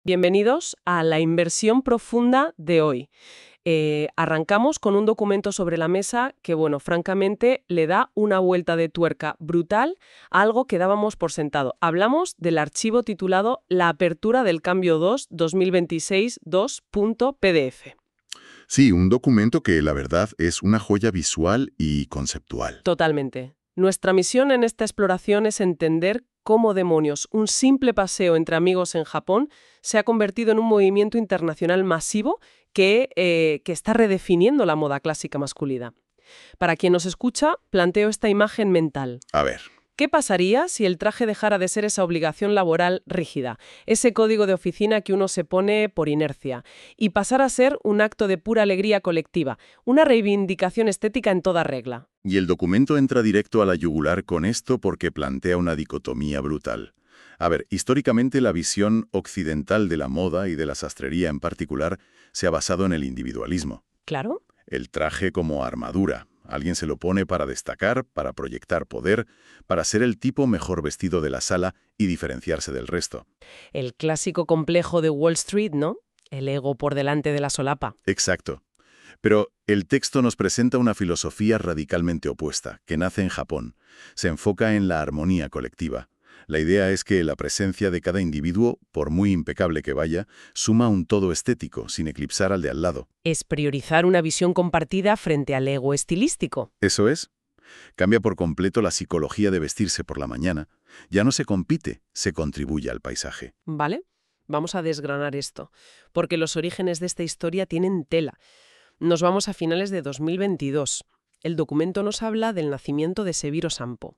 Bienvenidos a la inversión profunda de hoy. Arrancamos con un documento sobre la mesa que, bueno, francamente le da una vuelta de tuerca brutal a algo que dábamos por sentado. Hablamos del archivo titulado La apertura del cambio 2 2026-2.pdf. Sí, un documento que la verdad es una joya visual y conceptual. Totalmente. Nuestra misión en esta exploración es entender cómo demonios un simple paseo entre amigos en Japón se ha convertido en un movimiento internacional masivo que está redefiniendo la moda clásica masculina. Para quien nos escucha, planteo esta imagen mental. A ver, ¿Qué pasaría si el traje dejara de ser esa obligación laboral rígida, ese código de oficina que uno se pone por inercia, y pasara a ser un acto de pura alegría colectiva, una reivindicación estética en toda regla? y el documento entra directo a la yugular con esto porque plantea una dicotomía brutal. A ver, históricamente la visión occidental de la moda y de la sastrería en particular se ha basado en el individualismo. Claro. El traje como armadura. Alguien se lo pone para destacar, para proyectar poder, para ser el tipo mejor vestido de la sala y diferenciarse del resto. El clásico complejo de Wall Street, ¿no? El ego por delante de la solapa. Exacto. Pero el texto nos presenta una filosofía radicalmente opuesta, que nace en Japón. Se enfoca en la armonía colectiva. La idea es que la presencia de cada individuo, por muy impecable que vaya, suma un todo estético, sin eclipsar al de al lado. Es priorizar una visión compartida frente al ego estilístico. ¿Eso es? Cambia por completo la psicología de vestirse por la mañana. Ya no se compite, se contribuye al paisaje. ¿Vale? Vamos a desgranar esto, porque los orígenes de esta historia tienen tela. Nos vamos a finales de 2022. El documento nos habla del nacimiento de Sebiro Sampo.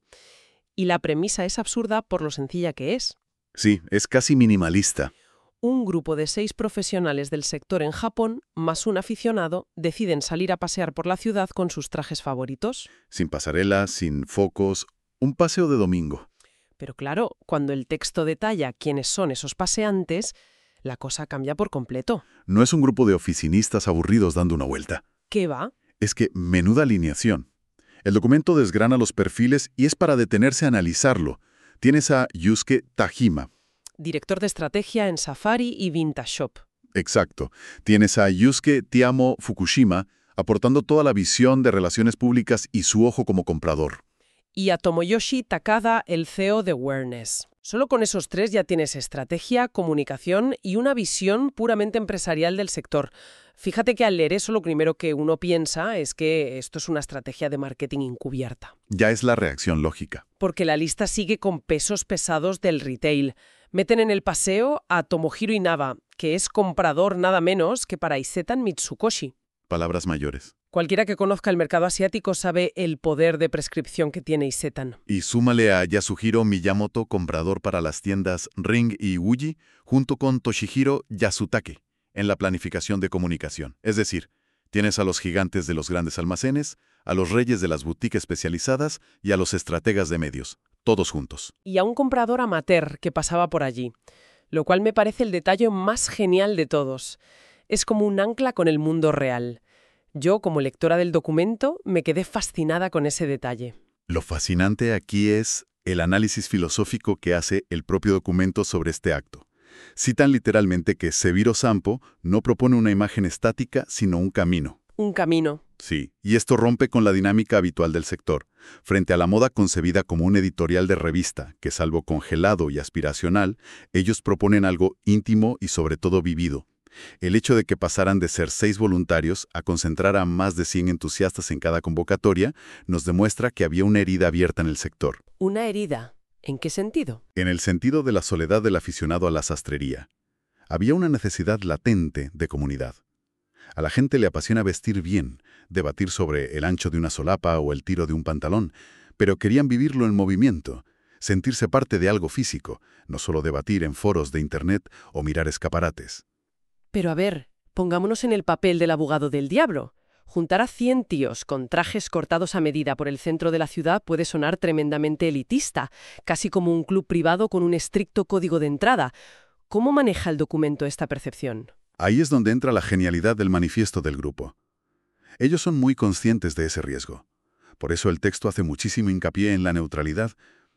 Y la premisa es absurda por lo sencilla que es. Sí, es casi minimalista. Un grupo de 6 profesionales del sector en Japón, más un aficionado, deciden salir a pasear por la ciudad con sus trajes favoritos. Sin pasarela, sin focos, un paseo de domingo. Pero claro, cuando el texto detalla quiénes son esos paseantes, la cosa cambia por completo. No es un grupo de oficinistas aburridos dando una vuelta. ¿Qué va? Es que menuda alineación. El documento desgrana los perfiles y es para detenerse a analizarlo. Tienes a Yusuke Tajima. Director de estrategia en Safari y Vintage Shop. Exacto. Tienes a Yusuke Tiamo Fukushima aportando toda la visión de relaciones públicas y su ojo como comprador. Y a Tomoyoshi Takada, el CEO de Awareness. Solo con esos 3 ya tienes estrategia, comunicación y una visión puramente empresarial del sector. Fíjate que al leer eso lo primero que uno piensa es que esto es una estrategia de marketing encubierta. Ya es la reacción lógica. Porque la lista sigue con pesos pesados del retail. Meten en el paseo a Tomohiro Inaba, que es comprador nada menos que para Isetan Mitsukoshi. Palabras mayores. Cualquiera que conozca el mercado asiático sabe el poder de prescripción que tiene Isetan. Y súmale a Yasuhiro Miyamoto, comprador para las tiendas Ring y Uji, junto con Toshihiro Yasutake, en la planificación de comunicación. Es decir, tienes a los gigantes de los grandes almacenes, a los reyes de las boutiques especializadas y a los estrategas de medios, todos juntos. Y a un comprador amateur que pasaba por allí, lo cual me parece el detalle más genial de todos. Es como un ancla con el mundo real. Yo, como lectora del documento, me quedé fascinada con ese detalle. Lo fascinante aquí es el análisis filosófico que hace el propio documento sobre este acto. Citan literalmente que Sebiro Sampo no propone una imagen estática, sino un camino. Un camino. Sí, y esto rompe con la dinámica habitual del sector, frente a la moda concebida como un editorial de revista, que salvo congelado y aspiracional, ellos proponen algo íntimo y sobre todo vivido. El hecho de que pasaran de ser 6 voluntarios a concentrar a más de 100 entusiastas en cada convocatoria nos demuestra que había una herida abierta en el sector. ¿Una herida? ¿En qué sentido? En el sentido de la soledad del aficionado a la sastrería. Había una necesidad latente de comunidad. A la gente le apasiona vestir bien, debatir sobre el ancho de una solapa o el tiro de un pantalón, pero querían vivirlo en movimiento, sentirse parte de algo físico, no solo debatir en foros de Internet o mirar escaparates. Pero a ver, pongámonos en el papel del abogado del diablo. Juntar a 100 tíos con trajes cortados a medida por el centro de la ciudad puede sonar tremendamente elitista, casi como un club privado con un estricto código de entrada. ¿Cómo maneja el documento esta percepción? Ahí es donde entra la genialidad del manifiesto del grupo. Ellos son muy conscientes de ese riesgo. Por eso el texto hace muchísimo hincapié en la neutralidad.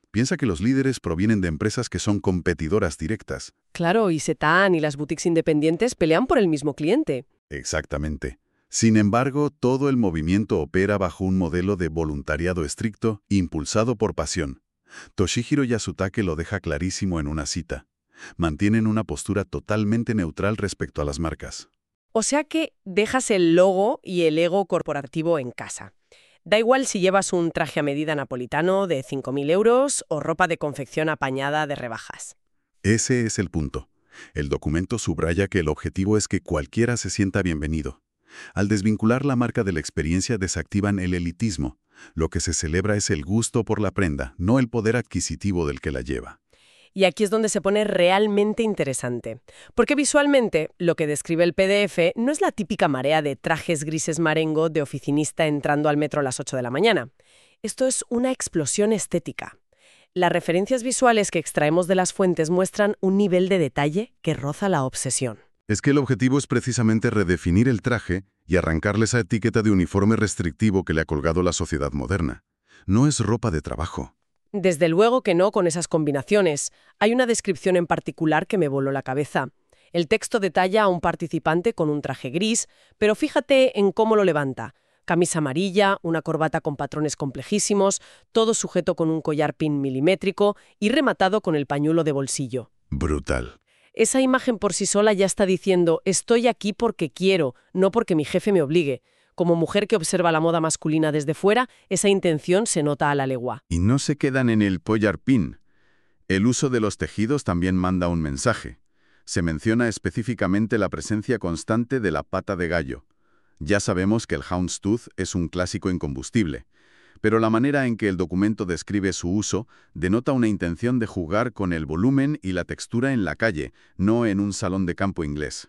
Piensa que los líderes provienen de empresas que son competidoras directas. Claro, y Setan y las boutiques independientes pelean por el mismo cliente. Exactamente. Sin embargo, todo el movimiento opera bajo un modelo de voluntariado estricto, impulsado por pasión. Toshihiro Yasutake lo deja clarísimo en una cita. Mantienen una postura totalmente neutral respecto a las marcas. O sea que dejas el logo y el ego corporativo en casa. Da igual si llevas un traje a medida napolitano de 5.000 euros o ropa de confección apañada de rebajas. Ese es el punto. El documento subraya que el objetivo es que cualquiera se sienta bienvenido. Al desvincular la marca de la experiencia desactivan el elitismo. Lo que se celebra es el gusto por la prenda, no el poder adquisitivo del que la lleva. Y aquí es donde se pone realmente interesante. Porque visualmente, lo que describe el PDF no es la típica marea de trajes grises marengo de oficinista entrando al metro a las 8 de la mañana. Esto es una explosión estética. Las referencias visuales que extraemos de las fuentes muestran un nivel de detalle que roza la obsesión. Es que el objetivo es precisamente redefinir el traje y arrancarle esa etiqueta de uniforme restrictivo que le ha colgado la sociedad moderna. No es ropa de trabajo. Desde luego que no con esas combinaciones. Hay una descripción en particular que me voló la cabeza. El texto detalla a un participante con un traje gris, pero fíjate en cómo lo levanta. Camisa amarilla, una corbata con patrones complejísimos, todo sujeto con un collar pin milimétrico y rematado con el pañuelo de bolsillo. Brutal. Esa imagen por sí sola ya está diciendo, estoy aquí porque quiero, no porque mi jefe me obligue. Como mujer que observa la moda masculina desde fuera, esa intención se nota a la legua. Y no se quedan en el collar pin. El uso de los tejidos también manda un mensaje. Se menciona específicamente la presencia constante de la pata de gallo. Ya sabemos que el houndstooth es un clásico incombustible, pero la manera en que el documento describe su uso denota una intención de jugar con el volumen y la textura en la calle, no en un salón de campo inglés.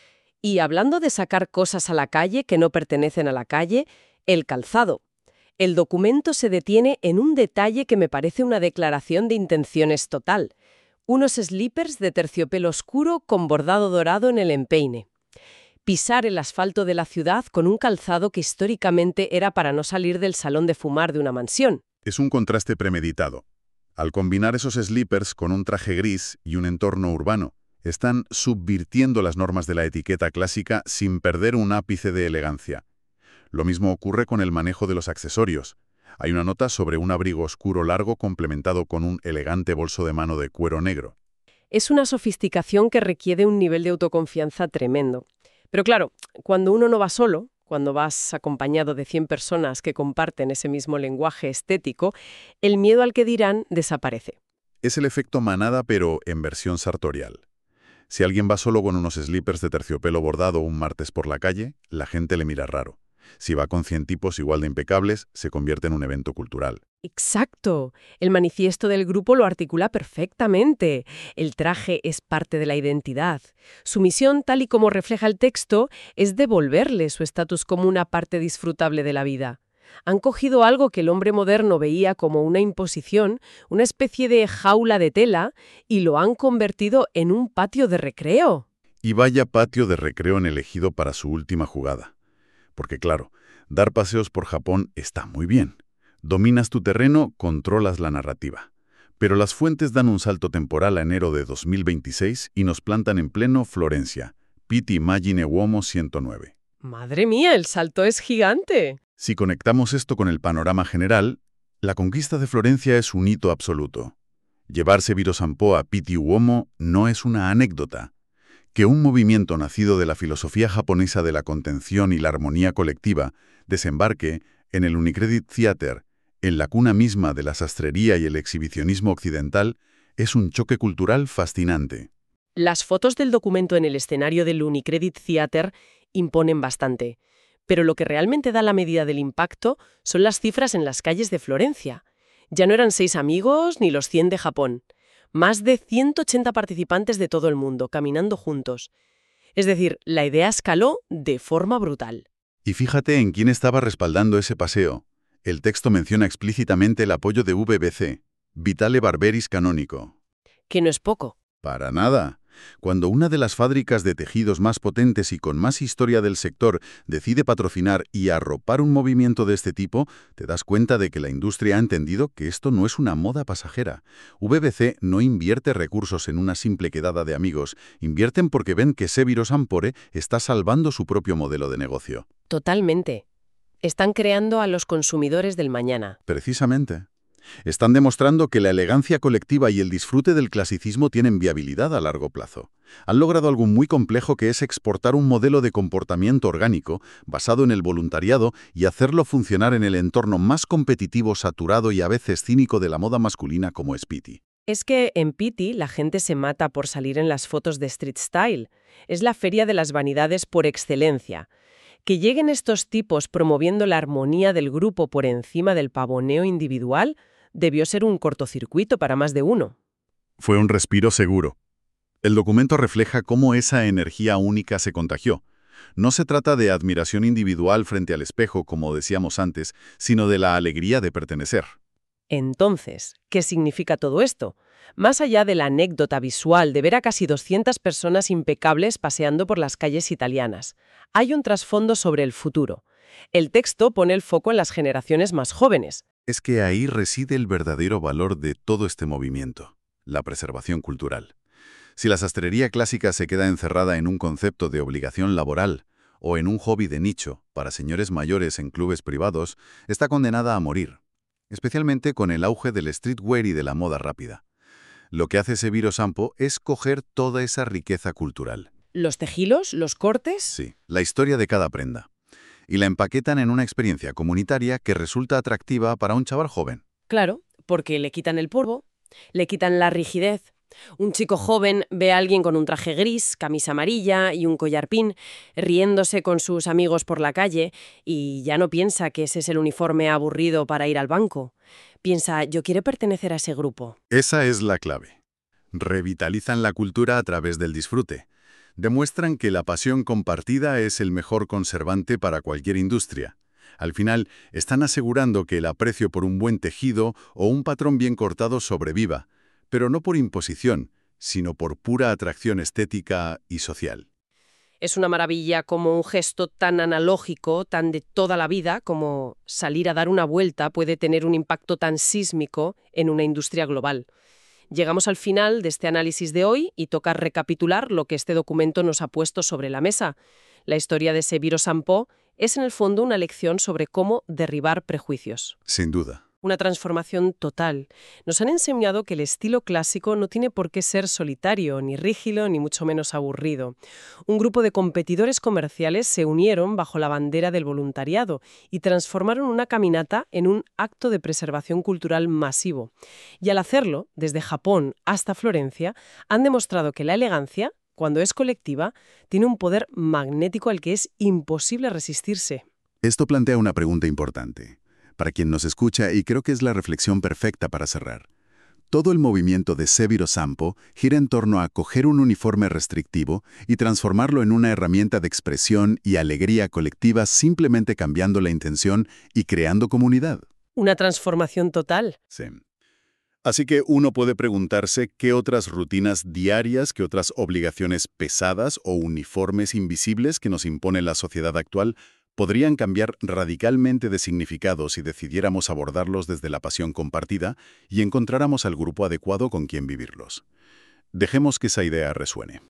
Y hablando de sacar cosas a la calle que no pertenecen a la calle, el calzado. El documento se detiene en un detalle que me parece una declaración de intenciones total. Unos slippers de terciopelo oscuro con bordado dorado en el empeine. Pisar el asfalto de la ciudad con un calzado que históricamente era para no salir del salón de fumar de una mansión. Es un contraste premeditado. Al combinar esos slippers con un traje gris y un entorno urbano, están subvirtiendo las normas de la etiqueta clásica sin perder un ápice de elegancia. Lo mismo ocurre con el manejo de los accesorios. Hay una nota sobre un abrigo oscuro largo complementado con un elegante bolso de mano de cuero negro. Es una sofisticación que requiere un nivel de autoconfianza tremendo. Pero claro, cuando uno no va solo, cuando vas acompañado de 100 personas que comparten ese mismo lenguaje estético, el miedo al que dirán desaparece. Es el efecto manada, pero en versión sartorial. Si alguien va solo con unos slippers de terciopelo bordado un martes por la calle, la gente le mira raro. Si va con 100 tipos igual de impecables, se convierte en un evento cultural. Exacto. El manifiesto del grupo lo articula perfectamente. El traje es parte de la identidad. Su misión, tal y como refleja el texto, es devolverle su estatus como una parte disfrutable de la vida. Han cogido algo que el hombre moderno veía como una imposición, una especie de jaula de tela, y lo han convertido en un patio de recreo. Y vaya patio de recreo han elegido para su última jugada. Porque claro, dar paseos por Japón está muy bien. Dominas tu terreno, controlas la narrativa. Pero las fuentes dan un salto temporal a enero de 2026 y nos plantan en pleno Florencia. Pitti Immagine Uomo 109. ¡Madre mía, el salto es gigante! Si conectamos esto con el panorama general, la conquista de Florencia es un hito absoluto. Llevarse Viro Sampo a Pitti Uomo no es una anécdota. Que un movimiento nacido de la filosofía japonesa de la contención y la armonía colectiva desembarque en el Unicredit Theater, en la cuna misma de la sastrería y el exhibicionismo occidental, es un choque cultural fascinante. Las fotos del documento en el escenario del Unicredit Theater imponen bastante. Pero lo que realmente da la medida del impacto son las cifras en las calles de Florencia. Ya no eran 6 amigos ni los 100 de Japón. Más de 180 participantes de todo el mundo, caminando juntos. Es decir, la idea escaló de forma brutal. Y fíjate en quién estaba respaldando ese paseo. El texto menciona explícitamente el apoyo de VBC, Vitale Barberis Canónico. Que no es poco. Para nada. Cuando una de las fábricas de tejidos más potentes y con más historia del sector decide patrocinar y arropar un movimiento de este tipo, te das cuenta de que la industria ha entendido que esto no es una moda pasajera. VBC no invierte recursos en una simple quedada de amigos, invierten porque ven que Seviros Ampore está salvando su propio modelo de negocio. Totalmente. Están creando a los consumidores del mañana. Precisamente. Están demostrando que la elegancia colectiva y el disfrute del clasicismo tienen viabilidad a largo plazo. Han logrado algo muy complejo que es exportar un modelo de comportamiento orgánico basado en el voluntariado y hacerlo funcionar en el entorno más competitivo, saturado y a veces cínico de la moda masculina como es Pitti. Es que en Pitti la gente se mata por salir en las fotos de Street Style. Es la feria de las vanidades por excelencia. Que lleguen estos tipos promoviendo la armonía del grupo por encima del pavoneo individual debió ser un cortocircuito para más de uno. Fue un respiro seguro. El documento refleja cómo esa energía única se contagió. No se trata de admiración individual frente al espejo, como decíamos antes, sino de la alegría de pertenecer. Entonces, ¿qué significa todo esto? Más allá de la anécdota visual de ver a casi 200 personas impecables paseando por las calles italianas, hay un trasfondo sobre el futuro. El texto pone el foco en las generaciones más jóvenes. Es que ahí reside el verdadero valor de todo este movimiento, la preservación cultural. Si la sastrería clásica se queda encerrada en un concepto de obligación laboral o en un hobby de nicho para señores mayores en clubes privados, está condenada a morir, especialmente con el auge del streetwear y de la moda rápida. Lo que hace Seviro Sampo es coger toda esa riqueza cultural. ¿Los tejilos? ¿Los cortes? Sí, la historia de cada prenda. Y la empaquetan en una experiencia comunitaria que resulta atractiva para un chaval joven. Claro, porque le quitan el polvo, le quitan la rigidez. Un chico joven ve a alguien con un traje gris, camisa amarilla y un collar pin, riéndose con sus amigos por la calle, y ya no piensa que ese es el uniforme aburrido para ir al banco. Piensa, yo quiero pertenecer a ese grupo. Esa es la clave. Revitalizan la cultura a través del disfrute. Demuestran que la pasión compartida es el mejor conservante para cualquier industria. Al final, están asegurando que el aprecio por un buen tejido o un patrón bien cortado sobreviva, pero no por imposición, sino por pura atracción estética y social. Es una maravilla como un gesto tan analógico, tan de toda la vida, como salir a dar una vuelta puede tener un impacto tan sísmico en una industria global. Llegamos al final de este análisis de hoy y toca recapitular lo que este documento nos ha puesto sobre la mesa. La historia de Seviro Sampo es en el fondo una lección sobre cómo derribar prejuicios. Sin duda. Una transformación total. Nos han enseñado que el estilo clásico no tiene por qué ser solitario, ni rígido, ni mucho menos aburrido. Un grupo de competidores comerciales se unieron bajo la bandera del voluntariado y transformaron una caminata en un acto de preservación cultural masivo. Y al hacerlo, desde Japón hasta Florencia, han demostrado que la elegancia, cuando es colectiva, tiene un poder magnético al que es imposible resistirse. Esto plantea una pregunta importante para quien nos escucha y creo que es la reflexión perfecta para cerrar. Todo el movimiento de Seviro Sampo gira en torno a coger un uniforme restrictivo y transformarlo en una herramienta de expresión y alegría colectiva simplemente cambiando la intención y creando comunidad. Una transformación total. Sí. Así que uno puede preguntarse qué otras rutinas diarias, qué otras obligaciones pesadas o uniformes invisibles que nos impone la sociedad actual podrían cambiar radicalmente de significado si decidiéramos abordarlos desde la pasión compartida y encontráramos al grupo adecuado con quien vivirlos. Dejemos que esa idea resuene.